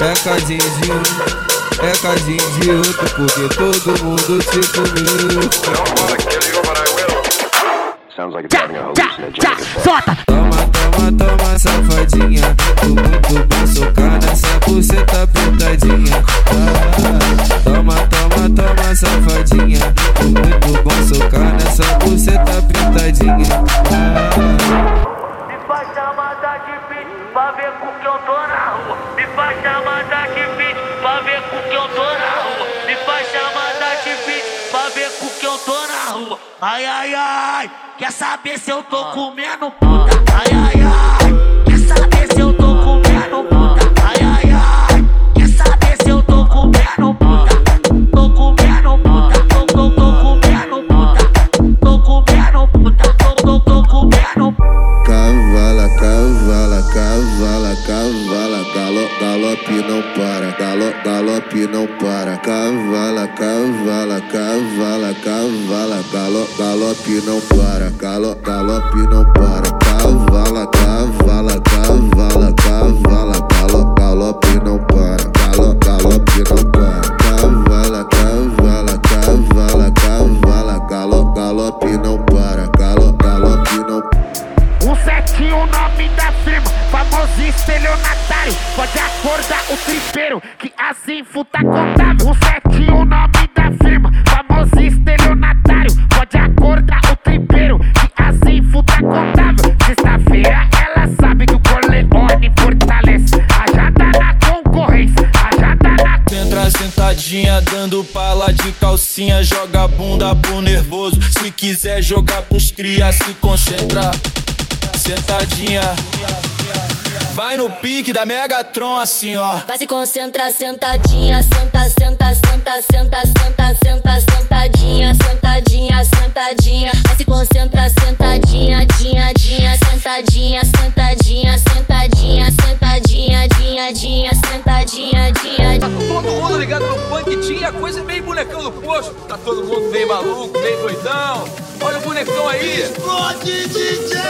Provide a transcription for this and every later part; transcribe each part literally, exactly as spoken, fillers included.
é cadinho de um, é cadinho de outro, porque todo mundo te comeu. Toma, toma, toma, safadinha, tô muito bom socar nessa buceta pintadinha. Ah, toma, toma, toma, safadinha, tô muito bom socar nessa buceta pintadinha. Ah, me faz chamada de beat pra ver com que eu tô na rua. Me faz chamada de beat pra ver com que eu tô na rua. Me faz chamada de beat pra ver com que eu tô na rua. Ai, ai, ai, quer saber se eu tô comendo puta? Ai, ai, ai, quer saber se eu tô comendo puta? Ai, ai, ai, quer saber se eu tô comendo puta? Tô comendo puta, tô, tô, tô comendo puta. Tô comendo puta, tô, tô, tô comendo puta. Cavala, cavala, cavala, cavala, galo, galope não para, galo, galope não para. Cavala, cavala, cavala, cavala, galo, galope não para, galo, galope não para. Cavala, cavala, cavala, cavala, galo, galope não para, galo, galope não para. Cavala, cavala, cavala, cavala, galo, galope não para, galo, galope não para. Um setinho, o nome da firma, famoso estelionatário. Pode acordar o tripeiro, que assim futa contável. Um setinho, o nome da firma, famoso estelionatário. Pode acordar o tripeiro, que assim futa contável. Sexta-feira ela sabe que o Corleone fortalece. Rajada na concorrência, rajada na... Entra sentadinha, dando pala de calcinha. Joga a bunda pro nervoso, se quiser jogar pros cria, se concentrar. Sentadinha, vai no pique da Megatron assim, ó. Vai se concentrar, sentadinha, senta, senta, senta, senta, senta, senta, sentadinha, sentadinha, sentadinha. Vai se concentrar, sentadinha, dinha, dinha, sentadinha, sentadinha, sentadinha, sentadinha, dinha, dinha, sentadinha, dinha. Tá todo mundo ligado no funk, tinha coisa meio bonecão do posto. Tá todo mundo meio maluco, meio doidão. Olha o bonecão aí. Explode, D J!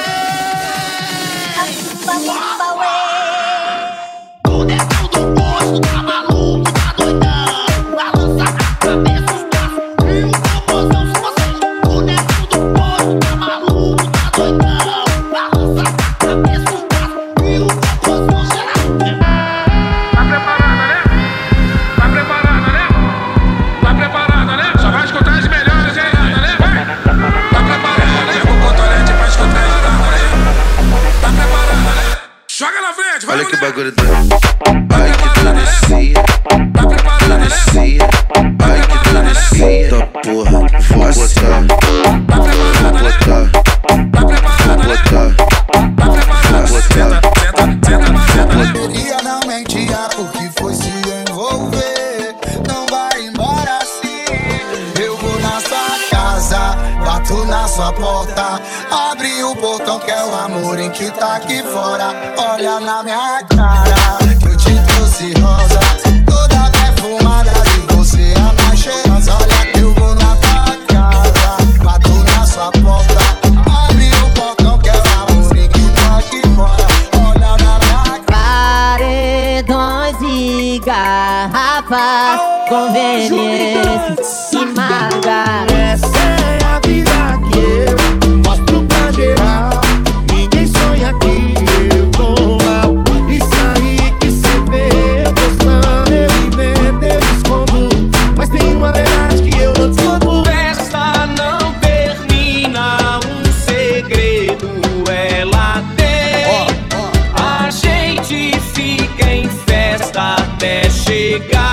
Bonecão do posto, tá maluco, tá doidão. Balança a cabeça, os braços e o popozão se você. Bonecão do posto, tá maluco, tá doidão. Balança a cabeça, os braços e o popozão geral. Tá preparada, né? Tá preparada, né? Tá preparada, né? Só vai escutar as melhores, hein, né? Tá preparada, né? Vou botar a lente pra escutar as melhores. Tá preparada, né? Joga na frente, vai. Olha que bagulho doido. Ai que delicia. Tá preparada, né? Delicia. Ai que delicia. Tá porra, vou botar. Tá preparada, Vou né? botar. Tá preparada, Vou né? botar. Tá preparada, Vou senta, botar. senta, senta, senta. Poderia não mentir porque foi se envolver. Não vai embora assim. Eu vou na sua casa, bato na sua porta. Abre o portão que é o amor em que tá aqui fora. Olha na minha cara, que eu te trouxe rosa. Toda perfumada e você é mais cheirosa. Olha que eu vou na tua casa, bato na sua porta. Abre o portão que é o amor em que tá aqui fora. Olha na minha cara. Paredões e garrafas, conveniência e maga. Essa é a vida que eu mostro pra geral. Ninguém sonha que eu tô mal. Isso aí que cê vê, eu postando, eu invento, eu escondo. Mas tem uma verdade que eu não desconto. Festa não termina, um segredo ela tem. A gente fica em festa até chegar.